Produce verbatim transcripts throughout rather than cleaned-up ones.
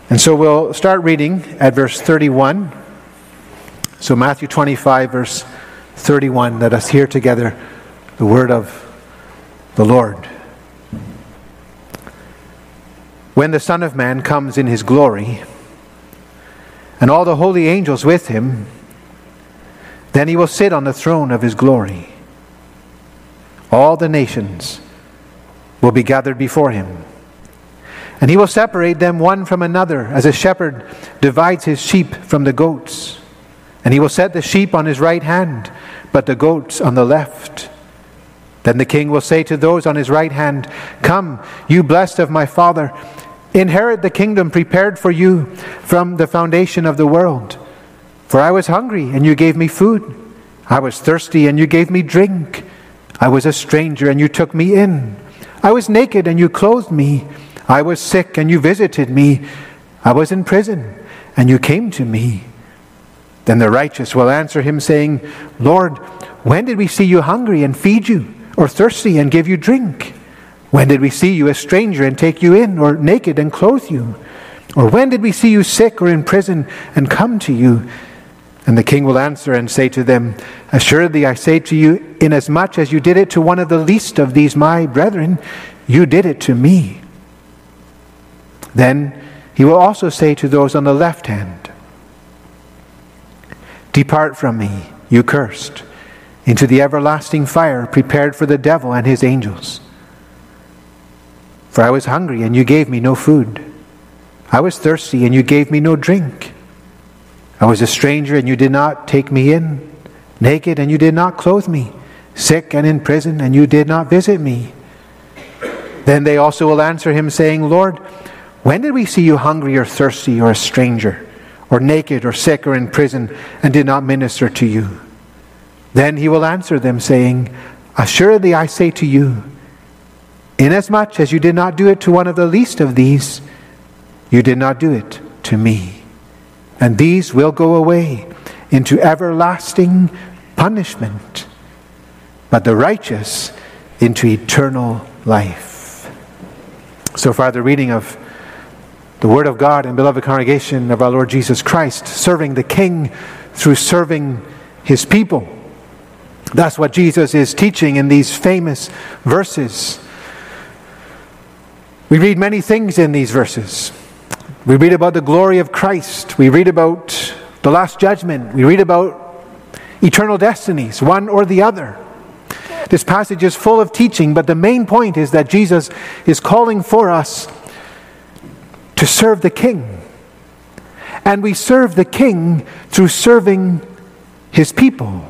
And so we'll start reading at verse thirty-one. So Matthew twenty-five, verse thirty-one. Let us hear together the word of the Lord. When the Son of Man comes in his glory, and all the holy angels with him, then he will sit on the throne of his glory. All the nations will be gathered before him. And he will separate them one from another, as a shepherd divides his sheep from the goats. And he will set the sheep on his right hand, but the goats on the left. Then the king will say to those on his right hand, "Come, you blessed of my Father, inherit the kingdom prepared for you from the foundation of the world. For I was hungry, and you gave me food. I was thirsty, and you gave me drink. I was a stranger, and you took me in. I was naked, and you clothed me. I was sick, and you visited me. I was in prison, and you came to me." Then the righteous will answer him, saying, "Lord, when did we see you hungry and feed you, or thirsty and give you drink? When did we see you a stranger and take you in, or naked and clothe you? Or when did we see you sick or in prison and come to you?" And the king will answer and say to them, "Assuredly I say to you, inasmuch as you did it to one of the least of these my brethren, you did it to me." Then he will also say to those on the left hand, "Depart from me, you cursed, into the everlasting fire prepared for the devil and his angels. For I was hungry, and you gave me no food. I was thirsty, and you gave me no drink. I was a stranger, and you did not take me in, naked, and you did not clothe me, sick and in prison, and you did not visit me." Then they also will answer him, saying, "Lord, when did we see you hungry or thirsty or a stranger, or naked or sick or in prison, and did not minister to you?" Then he will answer them, saying, "Assuredly I say to you, inasmuch as you did not do it to one of the least of these, you did not do it to me." And these will go away into everlasting punishment, but the righteous into eternal life. So far, the reading of the Word of God and beloved congregation of our Lord Jesus Christ, serving the King through serving His people. That's what Jesus is teaching in these famous verses. We read many things in these verses. We read about the glory of Christ. We read about the last judgment. We read about eternal destinies, one or the other. This passage is full of teaching, but the main point is that Jesus is calling for us to serve the King. And we serve the King through serving His people.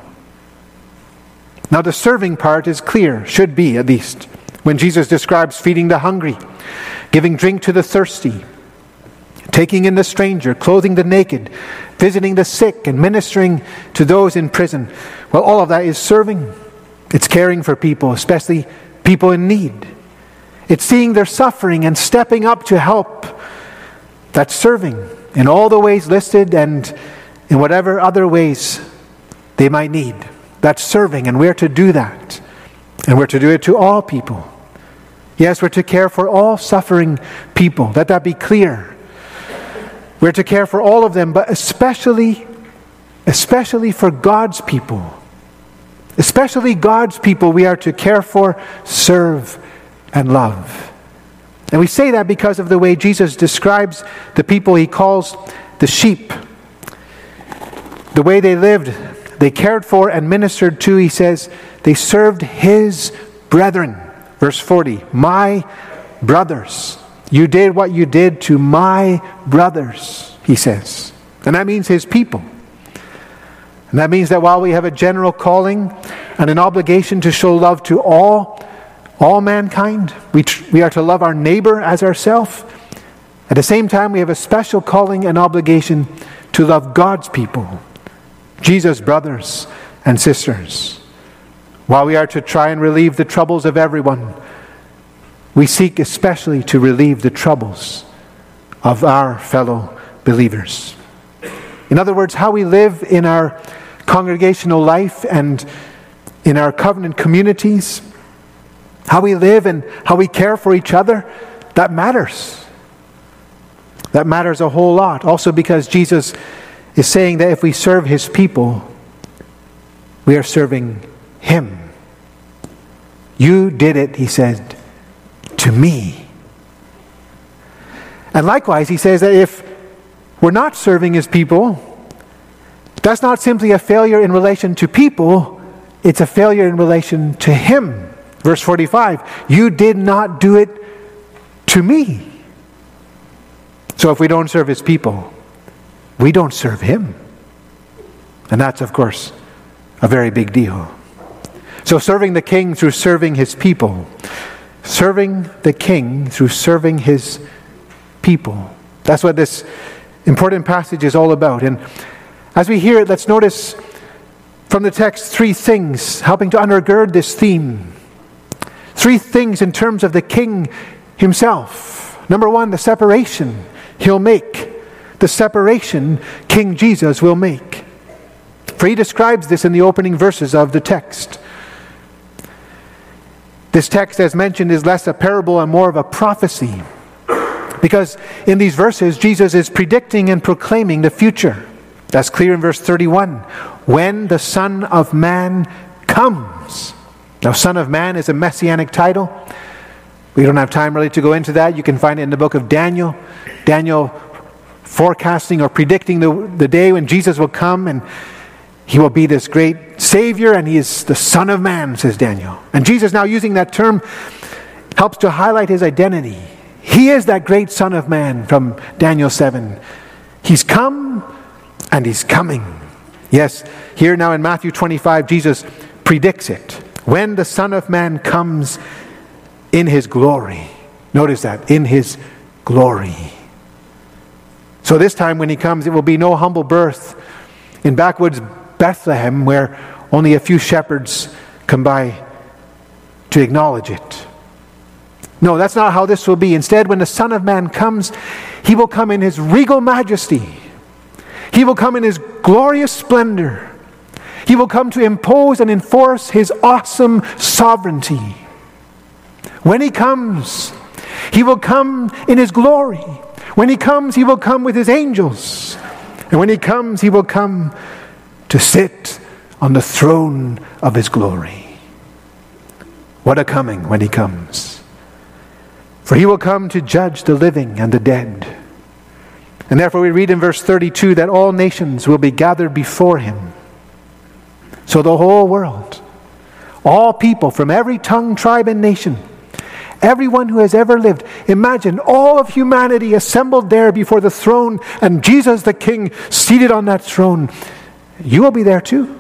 Now the serving part is clear, should be at least, when Jesus describes feeding the hungry, giving drink to the thirsty, taking in the stranger, clothing the naked, visiting the sick, and ministering to those in prison. Well, all of that is serving. It's caring for people, especially people in need. It's seeing their suffering and stepping up to help. That's serving in all the ways listed and in whatever other ways they might need. That's serving, and we're to do that. And we're to do it to all people. Yes, we're to care for all suffering people. Let that be clear. We're to care for all of them, but especially, especially for God's people. Especially God's people we are to care for, serve, and love. And we say that because of the way Jesus describes the people He calls the sheep. The way they lived, they cared for and ministered to, He says, they served His brethren. Verse forty, my brothers. You did what you did to my brothers, He says. And that means His people. And that means that while we have a general calling and an obligation to show love to all, all mankind, we, tr- we are to love our neighbor as ourselves. At the same time, we have a special calling and obligation to love God's people, Jesus' brothers and sisters. While we are to try and relieve the troubles of everyone, we seek especially to relieve the troubles of our fellow believers. In other words, how we live in our congregational life and in our covenant communities, how we live and how we care for each other, that matters. That matters a whole lot. Also because Jesus is saying that if we serve his people, we are serving him. You did it, he said, to me. And likewise, he says that if we're not serving his people, that's not simply a failure in relation to people, it's a failure in relation to him. Verse forty-five, you did not do it to me. So if we don't serve his people, we don't serve him. And that's, of course, a very big deal. So serving the king through serving his people. Serving the king through serving his people. That's what this important passage is all about. And as we hear it, let's notice from the text three things helping to undergird this theme. Three things in terms of the king himself. Number one, the separation he'll make. The separation King Jesus will make. For he describes this in the opening verses of the text. This text, as mentioned, is less a parable and more of a prophecy. Because in these verses, Jesus is predicting and proclaiming the future. That's clear in verse thirty-one. When the Son of Man comes. Now, Son of Man is a messianic title. We don't have time really to go into that. You can find it in the book of Daniel. Daniel forecasting or predicting the, the day when Jesus will come and he will be this great Savior, and he is the Son of Man, says Daniel. And Jesus, now using that term, helps to highlight his identity. He is that great Son of Man from Daniel seven. He's come and he's coming. Yes, here now in Matthew twenty-five, Jesus predicts it. When the Son of Man comes in his glory. Notice that, in his glory. So this time when he comes, it will be no humble birth in backwoods Bethlehem where only a few shepherds come by to acknowledge it. No, that's not how this will be. Instead, when the Son of Man comes, he will come in his regal majesty. He will come in his glorious splendor. He will come to impose and enforce his awesome sovereignty. When he comes, he will come in his glory. When he comes, he will come with his angels. And when he comes, he will come to sit on the throne of his glory. What a coming when he comes. For he will come to judge the living and the dead. And therefore we read in verse thirty-two that all nations will be gathered before him. So the whole world, all people from every tongue, tribe, and nation, everyone who has ever lived, imagine all of humanity assembled there before the throne and Jesus the King seated on that throne. You will be there too.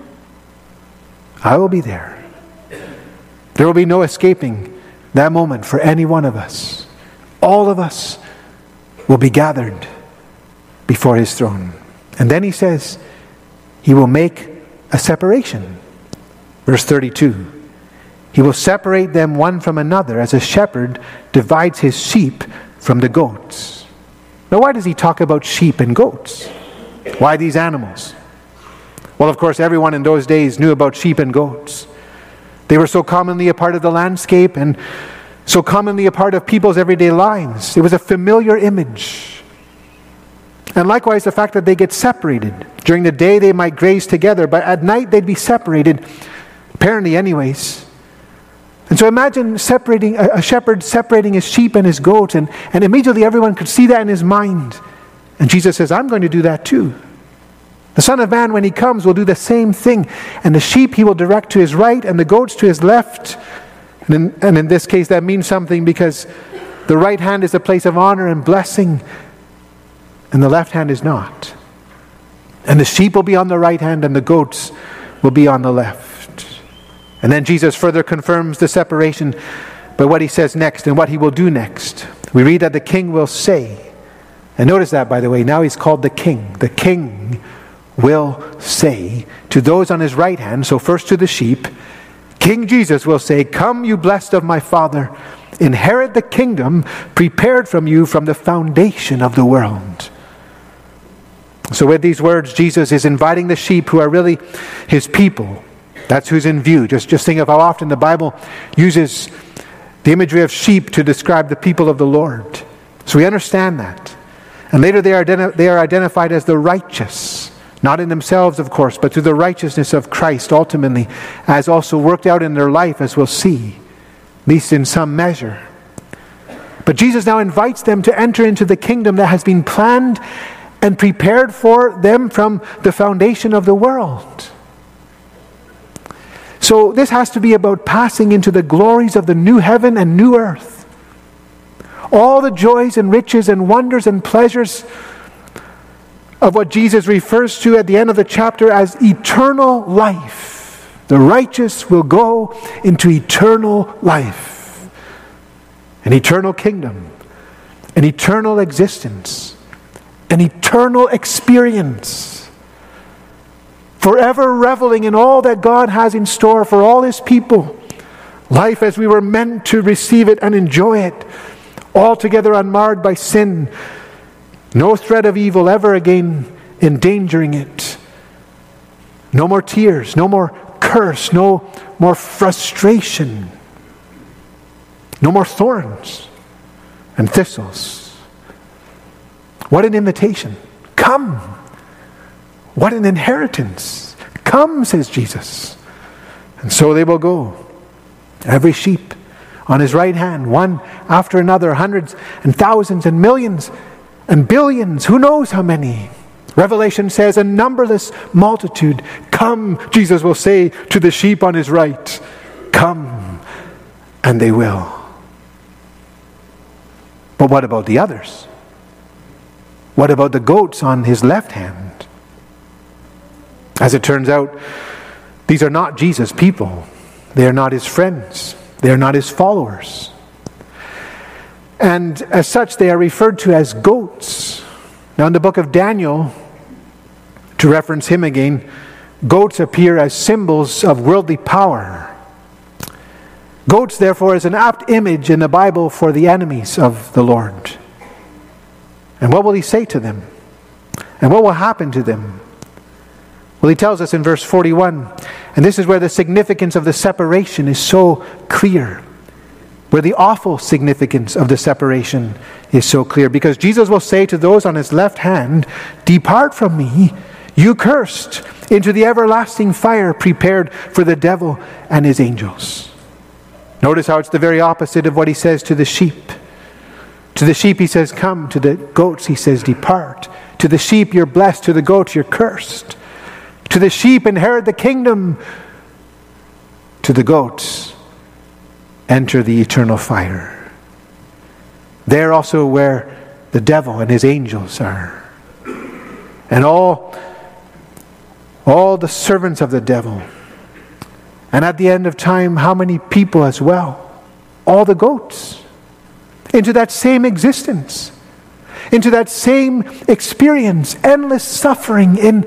I will be there. There will be no escaping that moment for any one of us. All of us will be gathered before his throne. And then he says, he will make a separation. Verse thirty-two. He will separate them one from another as a shepherd divides his sheep from the goats. Now, why does he talk about sheep and goats? Why these animals? Well, of course, everyone in those days knew about sheep and goats. They were so commonly a part of the landscape and so commonly a part of people's everyday lives. It was a familiar image. And likewise, the fact that they get separated. During the day, they might graze together, but at night, they'd be separated, apparently anyways. And so imagine separating a, a shepherd separating his sheep and his goats, and, and immediately everyone could see that in his mind. And Jesus says, I'm going to do that too. The Son of Man, when he comes, will do the same thing. And the sheep he will direct to his right and the goats to his left. And in, and in this case, that means something because the right hand is a place of honor and blessing, and the left hand is not. And the sheep will be on the right hand and the goats will be on the left. And then Jesus further confirms the separation by what he says next and what he will do next. We read that the king will say, and notice that, by the way, now he's called the king. The king will say to those on his right hand, so first to the sheep, King Jesus will say, come, you blessed of my Father, inherit the kingdom prepared from you from the foundation of the world. So with these words, Jesus is inviting the sheep, who are really his people. That's who's in view. Just, just think of how often the Bible uses the imagery of sheep to describe the people of the Lord. So we understand that. And later they are, identi- they are identified as the righteous, not in themselves, of course, but through the righteousness of Christ ultimately, as also worked out in their life, as we'll see, at least in some measure. But Jesus now invites them to enter into the kingdom that has been planned and prepared for them from the foundation of the world. So this has to be about passing into the glories of the new heaven and new earth. All the joys and riches and wonders and pleasures of what Jesus refers to at the end of the chapter as eternal life. The righteous will go into eternal life, an eternal kingdom, an eternal existence, an eternal experience, forever reveling in all that God has in store for all His people. Life as we were meant to receive it and enjoy it, altogether unmarred by sin. No threat of evil ever again endangering it. No more tears, no more curse, no more frustration. No more thorns and thistles. What an invitation. Come. What an inheritance. Come, says Jesus. And so they will go. Every sheep on His right hand, one after another, hundreds and thousands and millions and billions, who knows how many. Revelation says a numberless multitude. Come, Jesus will say to the sheep on His right. Come, and they will. But what about the others? What about the goats on His left hand? As it turns out, these are not Jesus' people. They are not His friends. They are not His followers. And as such, they are referred to as goats. Now in the book of Daniel, to reference him again, goats appear as symbols of worldly power. Goats, therefore, is an apt image in the Bible for the enemies of the Lord. And what will He say to them? And what will happen to them? Well, He tells us in verse forty-one, and this is where the significance of the separation is so clear, where the awful significance of the separation is so clear, because Jesus will say to those on His left hand, "Depart from me, you cursed, into the everlasting fire prepared for the devil and his angels." Notice how it's the very opposite of what He says to the sheep. To the sheep He says, "Come." To the goats He says, "Depart." To the sheep, you're blessed. To the goats, you're cursed. To the sheep, inherit the kingdom. To the goats, enter the eternal fire. There also where the devil and his angels are. And all, all the servants of the devil. And at the end of time, how many people as well? All the goats. Into that same existence. Into that same experience. Endless suffering in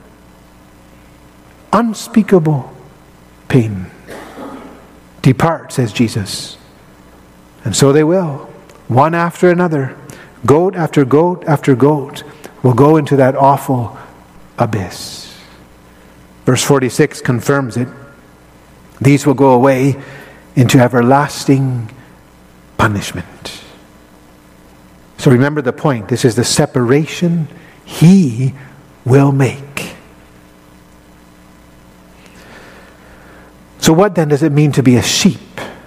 unspeakable pain. Depart, says Jesus. And so they will. One after another. Goat after goat after goat will go into that awful abyss. Verse forty-six confirms it. These will go away into everlasting punishment. So remember the point. This is the separation He will make. So what then does it mean to be a sheep?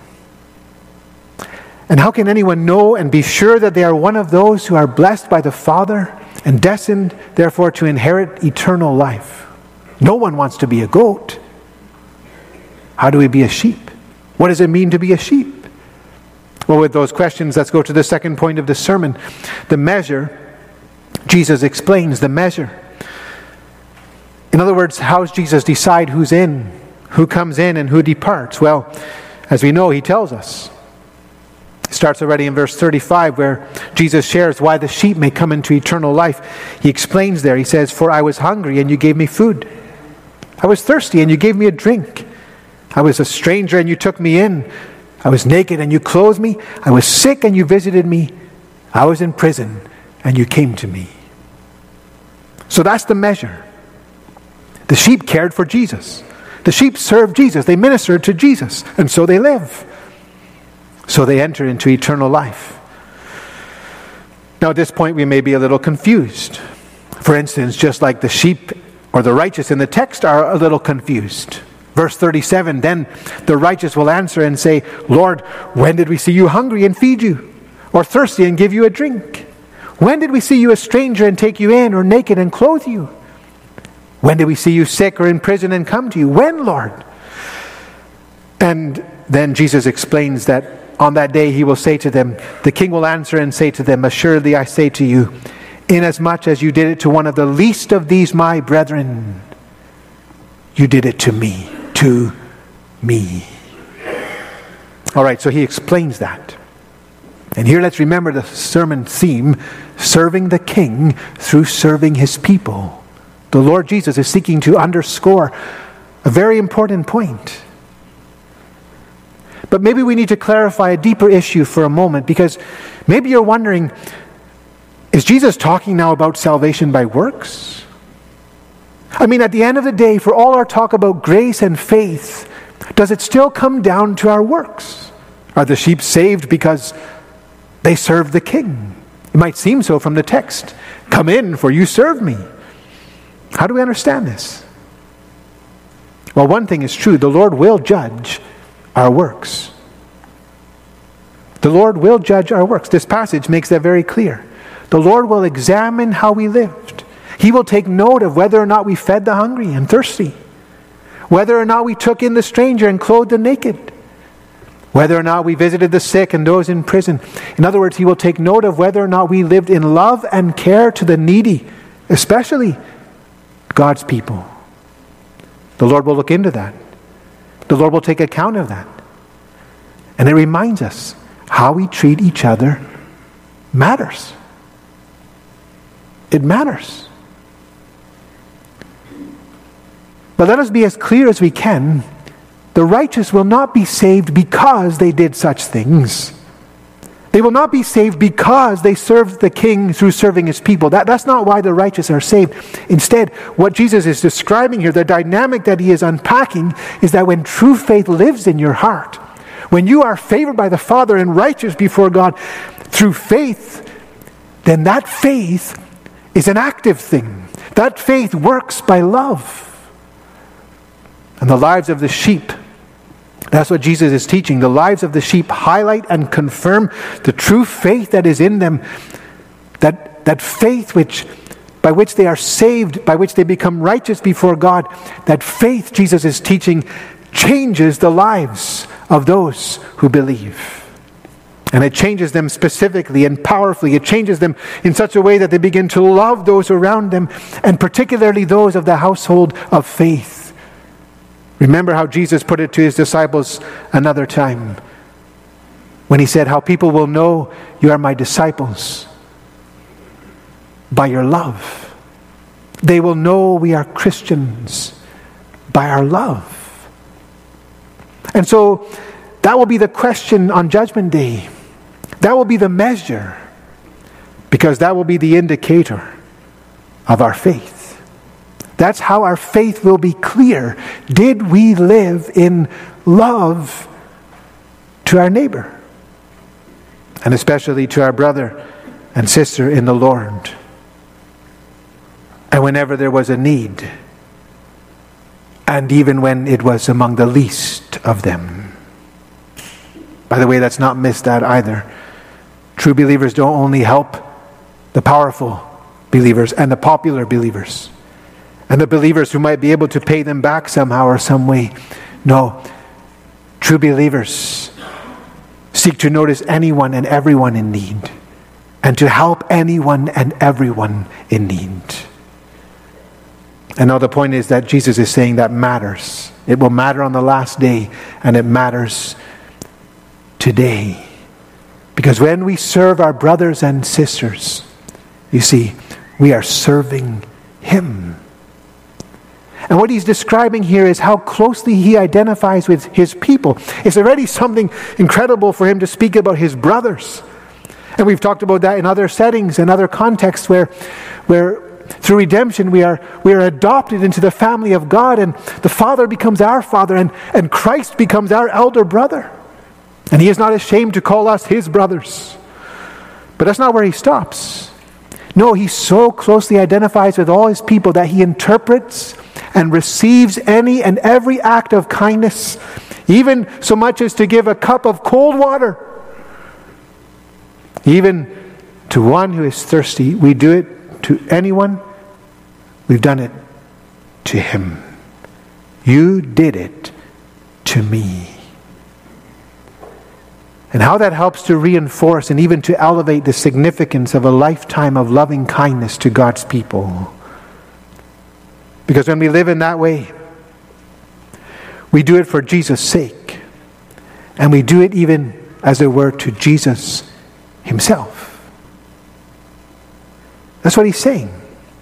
And how can anyone know and be sure that they are one of those who are blessed by the Father and destined, therefore, to inherit eternal life? No one wants to be a goat. How do we be a sheep? What does it mean to be a sheep? Well, with those questions, let's go to the second point of the sermon. The measure. Jesus explains the measure. In other words, how does Jesus decide who's in, who comes in, and who departs? Well, as we know, He tells us. It starts already in verse thirty-five, where Jesus shares why the sheep may come into eternal life. He explains there, He says, "For I was hungry, and you gave me food. I was thirsty, and you gave me a drink. I was a stranger, and you took me in. I was naked, and you clothed me. I was sick, and you visited me. I was in prison, and you came to me." So that's the measure. The sheep cared for Jesus. The sheep served Jesus. They ministered to Jesus. And so they live. So they enter into eternal life. Now at this point we may be a little confused. For instance, just like the sheep or the righteous in the text are a little confused. Verse thirty-seven, then the righteous will answer and say, Lord, when did we see you hungry and feed you, or thirsty and give you a drink? When did we see you a stranger and take you in, or naked and clothe you? When did we see you sick or in prison and come to you? When, Lord? And then Jesus explains that on that day he will say to them, the king will answer and say to them, assuredly I say to you, inasmuch as you did it to one of the least of these my brethren, you did it to me, to me. All right, so he explains that. And here let's remember the sermon theme, serving the king through serving his people. The Lord Jesus is seeking to underscore a very important point. But maybe we need to clarify a deeper issue for a moment, because maybe you're wondering, is Jesus talking now about salvation by works? I mean, at the end of the day, for all our talk about grace and faith, does it still come down to our works? Are the sheep saved because they serve the king? It might seem so from the text. Come in, for you serve me. How do we understand this? Well, one thing is true. The Lord will judge our works. The Lord will judge our works. This passage makes that very clear. The Lord will examine how we lived. He will take note of whether or not we fed the hungry and thirsty, whether or not we took in the stranger and clothed the naked, whether or not we visited the sick and those in prison. In other words, he will take note of whether or not we lived in love and care to the needy, especially God's people. The Lord will look into that. The Lord will take account of that. And it reminds us how we treat each other matters. It matters. But let us be as clear as we can. The righteous will not be saved because they did such things. They will not be saved because they served the king through serving his people. That, that's not why the righteous are saved. Instead, what Jesus is describing here, the dynamic that he is unpacking, is that when true faith lives in your heart, when you are favored by the Father and righteous before God through faith, then that faith is an active thing. That faith works by love. And the lives of the sheep, that's what Jesus is teaching. The lives of the sheep highlight and confirm the true faith that is in them. That, that faith which, by which they are saved, by which they become righteous before God. That faith, Jesus is teaching, changes the lives of those who believe. And it changes them specifically and powerfully. It changes them in such a way that they begin to love those around them, and particularly those of the household of faith. Remember how Jesus put it to his disciples another time when he said, how people will know you are my disciples by your love. They will know we are Christians by our love. And so that will be the question on Judgment Day. That will be the measure, because that will be the indicator of our faith. That's how our faith will be clear. Did we live in love to our neighbor? And especially to our brother and sister in the Lord. And whenever there was a need, and even when it was among the least of them. By the way, let's not miss that either. True believers don't only help the powerful believers and the popular believers and the believers who might be able to pay them back somehow or some way. No, true believers seek to notice anyone and everyone in need, and to help anyone and everyone in need. And now the point is that Jesus is saying that matters. It will matter on the last day, and it matters today. Because when we serve our brothers and sisters, you see, we are serving Him. And what he's describing here is how closely he identifies with his people. It's already something incredible for him to speak about his brothers. And we've talked about that in other settings and other contexts where, where through redemption we are, we are adopted into the family of God, and the Father becomes our Father, and, and Christ becomes our elder brother. And he is not ashamed to call us his brothers. But that's not where he stops. No, he so closely identifies with all his people that he interprets and receives any and every act of kindness, even so much as to give a cup of cold water. Even to one who is thirsty, we do it to anyone. We've done it to him. You did it to me. And how that helps to reinforce and even to elevate the significance of a lifetime of loving kindness to God's people. Because when we live in that way, we do it for Jesus' sake. And we do it even, as it were, to Jesus himself. That's what he's saying.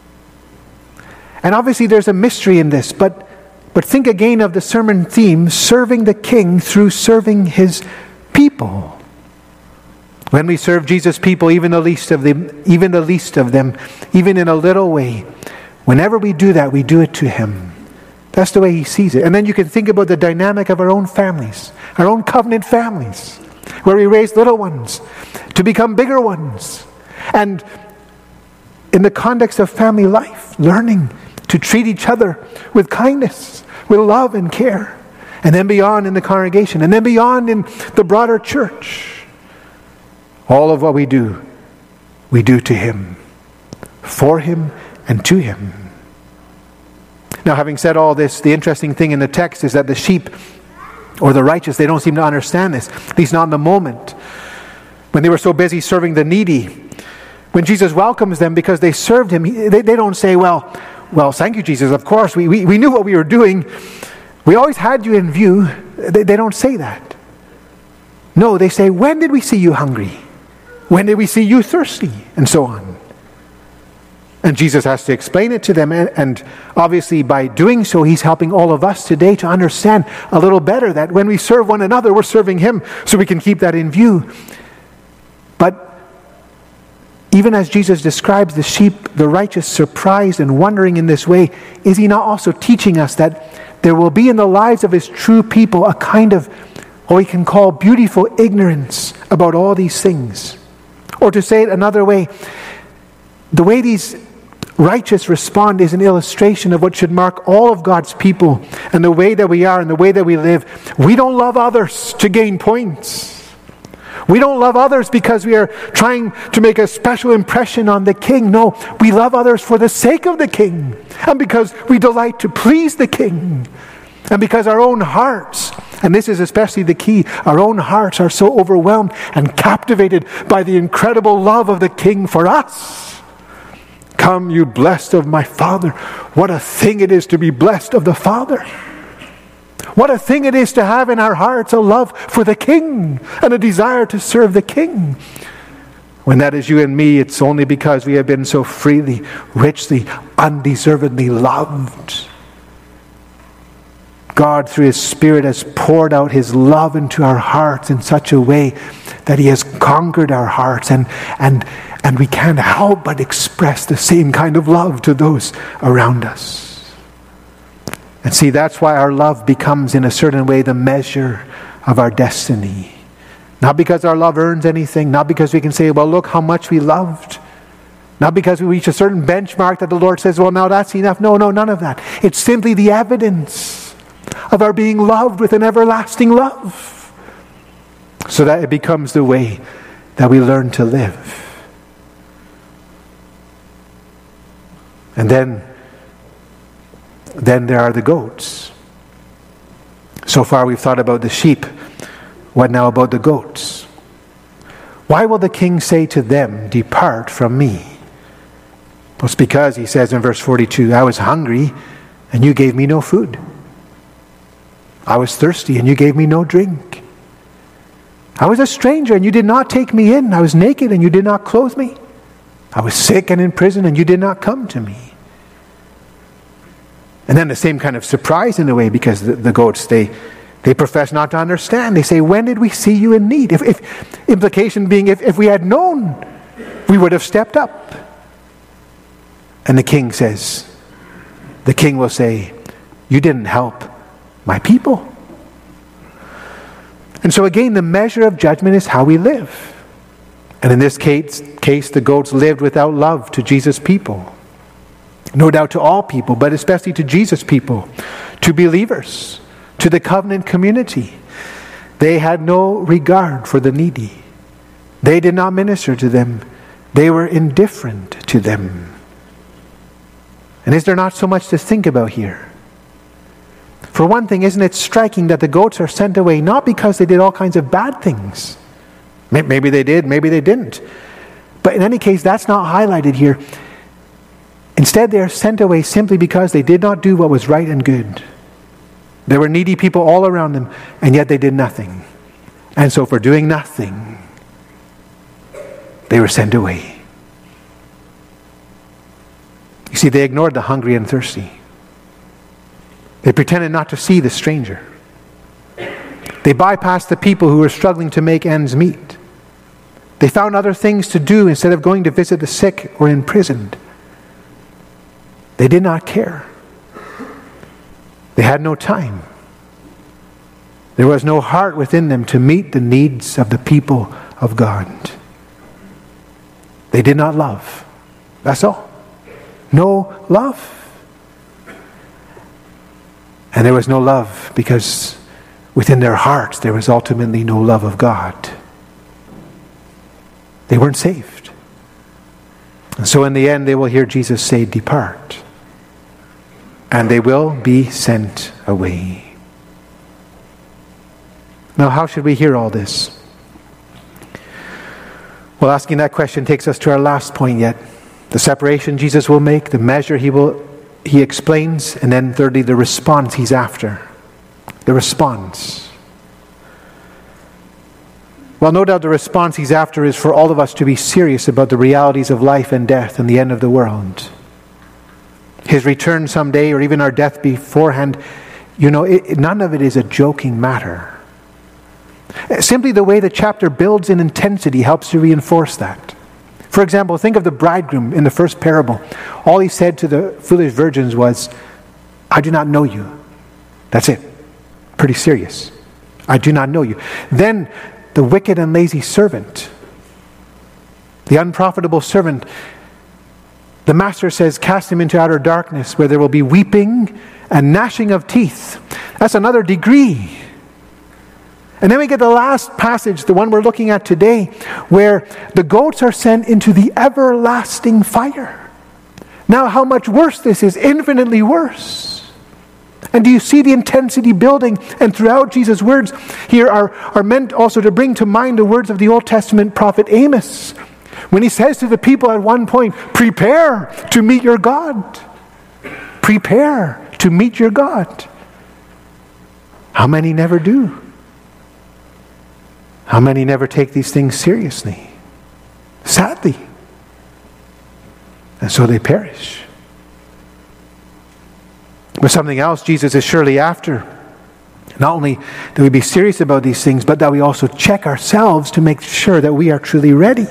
And obviously there's a mystery in this, but, but think again of the sermon theme, serving the King through serving his people. When we serve Jesus' people, even the least of them, even the least of them, even in a little way, whenever we do that, we do it to him. That's the way he sees it. And then you can think about the dynamic of our own families, our own covenant families, where we raise little ones to become bigger ones. And in the context of family life, learning to treat each other with kindness, with love and care. And then beyond in the congregation, and then beyond in the broader church. All of what we do, we do to him, for him, and to him. Now, having said all this, the interesting thing in the text is that the sheep or the righteous, they don't seem to understand this, at least not in the moment. When they were so busy serving the needy, when Jesus welcomes them because they served him, they, they don't say, well, well, thank you, Jesus, of course, we, we, we knew what we were doing. We always had you in view. They, they don't say that. No, they say, when did we see you hungry? When did we see you thirsty? And so on. And Jesus has to explain it to them. And, and obviously by doing so, he's helping all of us today to understand a little better that when we serve one another, we're serving him, so we can keep that in view. But even as Jesus describes the sheep, the righteous, surprised and wondering in this way, is he not also teaching us that there will be in the lives of his true people a kind of, what we can call beautiful ignorance about all these things? Or to say it another way, the way these righteous respond is an illustration of what should mark all of God's people and the way that we are and the way that we live. We don't love others to gain points. We don't love others because we are trying to make a special impression on the King. No, we love others for the sake of the King and because we delight to please the King and because our own hearts, and this is especially the key, our own hearts are so overwhelmed and captivated by the incredible love of the King for us. Come, you blessed of my Father. What a thing it is to be blessed of the Father. What a thing it is to have in our hearts a love for the King and a desire to serve the King. When that is you and me, it's only because we have been so freely, richly, undeservedly loved. God, through his Spirit, has poured out his love into our hearts in such a way that he has conquered our hearts, and, and, and we can't help but express the same kind of love to those around us. And see, that's why our love becomes, in a certain way, the measure of our destiny. Not because our love earns anything, not because we can say, well, look how much we loved. Not because we reach a certain benchmark that the Lord says, well, now that's enough. No, no, none of that. It's simply the evidence of our being loved with an everlasting love, so that it becomes the way that we learn to live. And then, then there are the goats. So far we've thought about the sheep. What now about the goats? Why will the King say to them, depart from me? Well, it's because, he says in verse forty-two, I was hungry and you gave me no food. I was thirsty and you gave me no drink. I was a stranger and you did not take me in. I was naked and you did not clothe me. I was sick and in prison and you did not come to me. And then the same kind of surprise in a way, because the, the goats, they they profess not to understand. They say, when did we see you in need? If, if implication being, if, if we had known, we would have stepped up. And the king says, the king will say, you didn't help my people. And so again, the measure of judgment is how we live. And in this case, case, the goats lived without love to Jesus' people. No doubt to all people, but especially to Jesus' people, to believers, to the covenant community. They had no regard for the needy. They did not minister to them. They were indifferent to them. And is there not so much to think about here? For one thing, isn't it striking that the goats are sent away not because they did all kinds of bad things? Maybe they did, maybe they didn't. But in any case, that's not highlighted here. Instead, they are sent away simply because they did not do what was right and good. There were needy people all around them, and yet they did nothing. And so for doing nothing, they were sent away. You see, they ignored the hungry and thirsty. They pretended not to see the stranger. They bypassed the people who were struggling to make ends meet. They found other things to do instead of going to visit the sick or imprisoned. They did not care. They had no time. There was no heart within them to meet the needs of the people of God. They did not love. That's all. No love. And there was no love because within their hearts there was ultimately no love of God. They weren't saved. And so in the end they will hear Jesus say, "Depart." And they will be sent away. Now, how should we hear all this? Well, asking that question takes us to our last point yet. The separation Jesus will make, the measure he will he explains, and then thirdly, the response he's after. The response. Well, no doubt the response he's after is for all of us to be serious about the realities of life and death and the end of the world. His return someday, or even our death beforehand, you know, it, none of it is a joking matter. Simply the way the chapter builds in intensity helps to reinforce that. For example, think of the bridegroom in the first parable. All he said to the foolish virgins was, "I do not know you." That's it. Pretty serious. "I do not know you." Then the wicked and lazy servant, the unprofitable servant, the master says, "Cast him into outer darkness where there will be weeping and gnashing of teeth." That's another degree. And then we get the last passage, the one we're looking at today, where the goats are sent into the everlasting fire. Now, how much worse this is, infinitely worse. And do you see the intensity building? And throughout Jesus' words here are, are meant also to bring to mind the words of the Old Testament prophet Amos, when he says to the people at one point, "Prepare to meet your God." Prepare to meet your God. How many never do? How many never take these things seriously? Sadly. And so they perish. But something else Jesus is surely after. Not only that we be serious about these things, but that we also check ourselves to make sure that we are truly ready.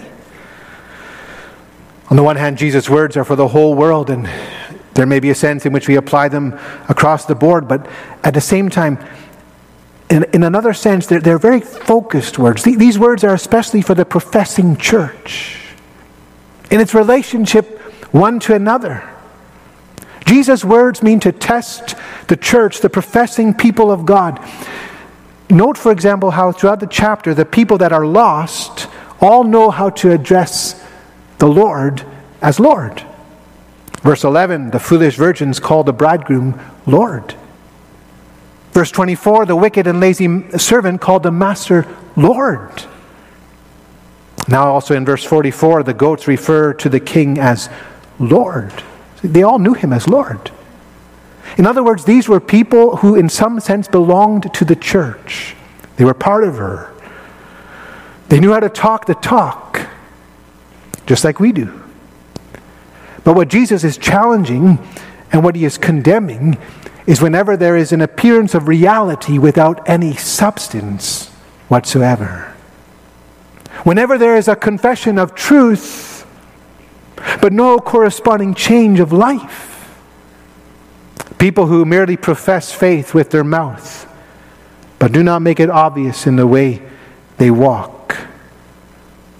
On the one hand, Jesus' words are for the whole world, and there may be a sense in which we apply them across the board, but at the same time, In, in another sense, they're, they're very focused words. These words are especially for the professing church in its relationship one to another. Jesus' words mean to test the church, the professing people of God. Note, for example, how throughout the chapter, the people that are lost all know how to address the Lord as Lord. Verse eleven, the foolish virgins call the bridegroom Lord. Verse twenty-four, the wicked and lazy servant called the master Lord. Now also in verse forty-four, the goats refer to the king as Lord. They all knew him as Lord. In other words, these were people who in some sense belonged to the church. They were part of her. They knew how to talk the talk, just like we do. But what Jesus is challenging and what he is condemning is whenever there is an appearance of reality without any substance whatsoever. Whenever there is a confession of truth, but no corresponding change of life. People who merely profess faith with their mouth, but do not make it obvious in the way they walk.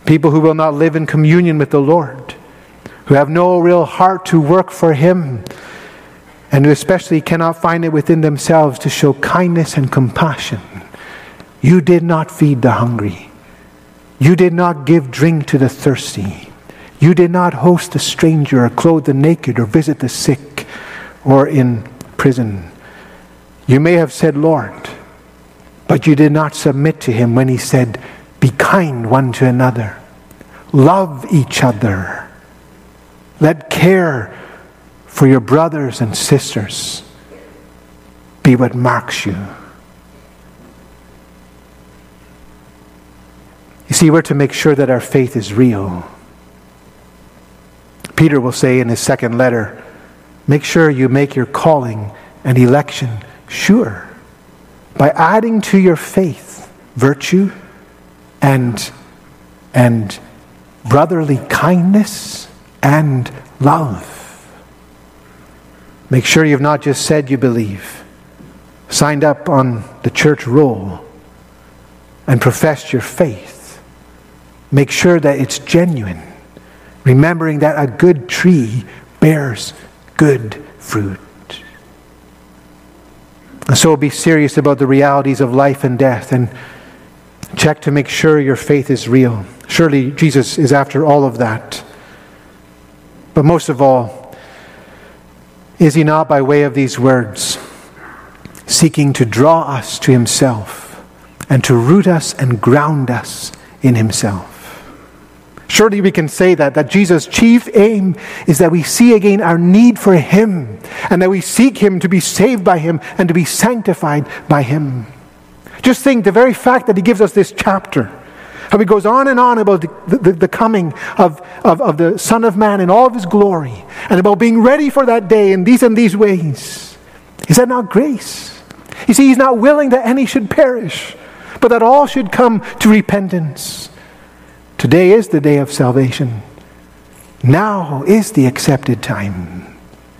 People who will not live in communion with the Lord, who have no real heart to work for Him, and who especially cannot find it within themselves to show kindness and compassion. You did not feed the hungry. You did not give drink to the thirsty. You did not host the stranger or clothe the naked or visit the sick or in prison. You may have said, Lord, but you did not submit to Him when He said, be kind one to another. Love each other. Let care for your brothers and sisters be what marks you. You see, we're to make sure that our faith is real. Peter will say in his second letter, make sure you make your calling and election sure by adding to your faith virtue and, and brotherly kindness and love. Make sure you've not just said you believe, signed up on the church roll, and professed your faith. Make sure that it's genuine, remembering that a good tree bears good fruit. And so be serious about the realities of life and death, and check to make sure your faith is real. Surely Jesus is after all of that. But most of all, is He not, by way of these words, seeking to draw us to Himself and to root us and ground us in Himself? Surely we can say that, that Jesus' chief aim is that we see again our need for Him, and that we seek Him to be saved by Him and to be sanctified by Him. Just think, the very fact that He gives us this chapter, how He goes on and on about the, the, the coming of, of, of the Son of Man in all of His glory, and about being ready for that day in these and these ways. Is that not grace? You see, He's not willing that any should perish, but that all should come to repentance. Today is the day of salvation. Now is the accepted time.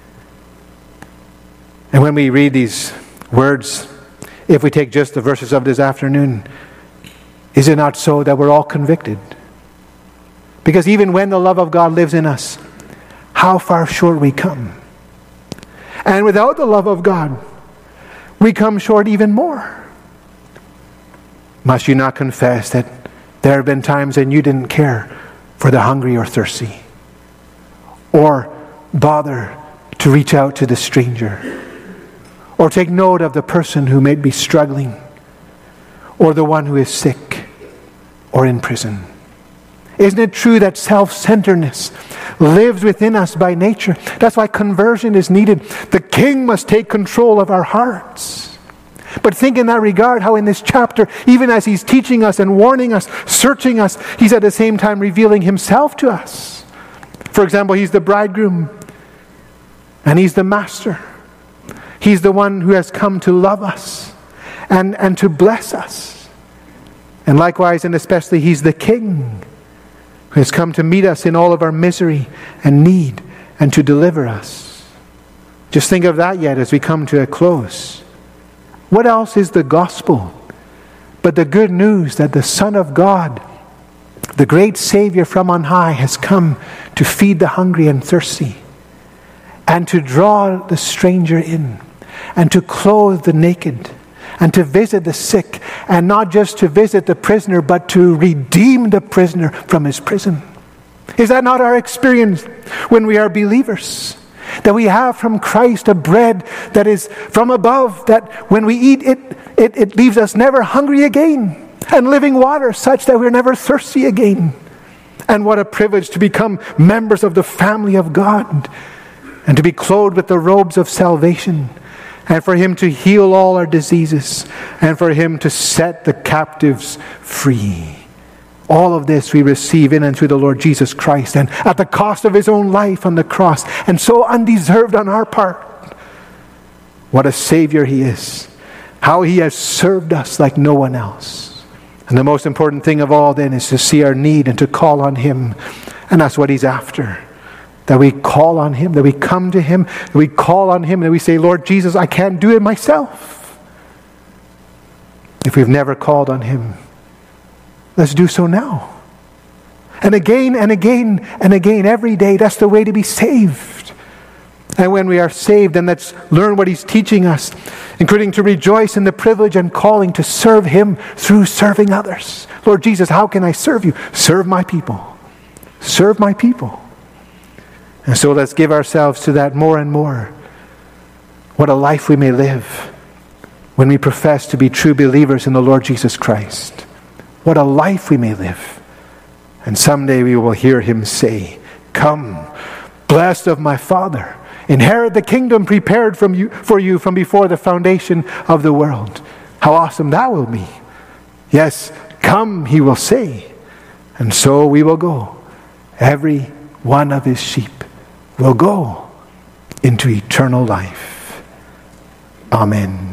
And when we read these words, if we take just the verses of this afternoon, is it not so that we're all convicted? Because even when the love of God lives in us, how far short we come. And without the love of God, we come short even more. Must you not confess that there have been times when you didn't care for the hungry or thirsty, or bother to reach out to the stranger, or take note of the person who may be struggling, or the one who is sick or in prison? Isn't it true that self-centeredness lives within us by nature? That's why conversion is needed. The King must take control of our hearts. But think in that regard how in this chapter, even as He's teaching us and warning us, searching us, He's at the same time revealing Himself to us. For example, He's the bridegroom and He's the master. He's the one who has come to love us and, and to bless us. And likewise and especially, He's the King who has come to meet us in all of our misery and need and to deliver us. Just think of that yet as we come to a close. What else is the gospel but the good news that the Son of God, the great Savior from on high, has come to feed the hungry and thirsty, and to draw the stranger in, and to clothe the naked, and to visit the sick, and not just to visit the prisoner, but to redeem the prisoner from his prison? Is that not our experience when we are believers? That we have from Christ a bread that is from above, that when we eat it, it, it leaves us never hungry again, and living water such that we're never thirsty again. And what a privilege to become members of the family of God, and to be clothed with the robes of salvation, and for Him to heal all our diseases, and for Him to set the captives free. All of this we receive in and through the Lord Jesus Christ, and at the cost of His own life on the cross, and so undeserved on our part. What a Savior He is. How He has served us like no one else. And the most important thing of all then is to see our need and to call on Him. And that's what He's after. That we call on Him, that we come to Him, that we call on Him, and we say, Lord Jesus, I can't do it myself. If we've never called on Him, let's do so now. And again and again and again, every day, that's the way to be saved. And when we are saved, then let's learn what he's teaching us, including to rejoice in the privilege and calling to serve him through serving others. Lord Jesus, how can I serve you? Serve my people. Serve my people. And so let's give ourselves to that more and more. What a life we may live when we profess to be true believers in the Lord Jesus Christ. What a life we may live. And someday we will hear him say, "Come, blessed of my Father, inherit the kingdom prepared from you, for you from before the foundation of the world." How awesome that will be. Yes, come, he will say. And so we will go. Every one of his sheep will go into eternal life. Amen.